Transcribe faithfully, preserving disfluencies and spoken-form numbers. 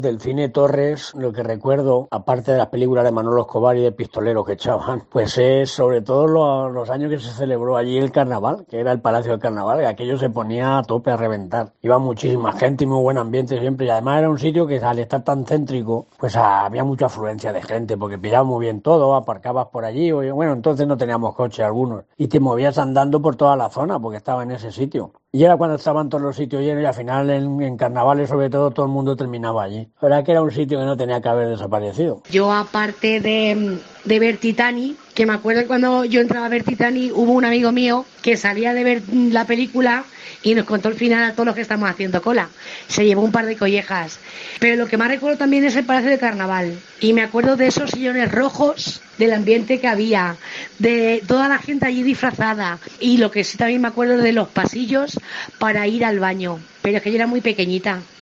Del cine Torres, lo que recuerdo, aparte de las películas de Manolo Escobar y de pistoleros que echaban, pues es sobre todo lo- los años que se celebró allí el carnaval, que era el Palacio del Carnaval, y aquello se ponía a tope, a reventar. Iba muchísima gente y muy buen ambiente siempre, y además era un sitio que al estar tan céntrico, pues había mucha afluencia de gente, porque pillaba muy bien todo, aparcabas por allí, o- bueno, entonces no teníamos coche algunos, y te movías andando por toda la zona, porque estaba en ese sitio. Y era cuando estaban todos los sitios llenos y al final en, en carnavales sobre todo todo el mundo terminaba allí. La verdad que era un sitio que no tenía que haber desaparecido. Yo, aparte de, de ver Titanic, que me acuerdo que cuando yo entraba a ver Titanic, hubo un amigo mío que salía de ver la película y nos contó el final a todos los que estamos haciendo cola. Se llevó un par de collejas. Pero lo que más recuerdo también es el Palacio de Carnaval. Y me acuerdo de esos sillones rojos, del ambiente que había, de toda la gente allí disfrazada. Y lo que sí también me acuerdo es de los pasillos para ir al baño. Pero es que yo era muy pequeñita.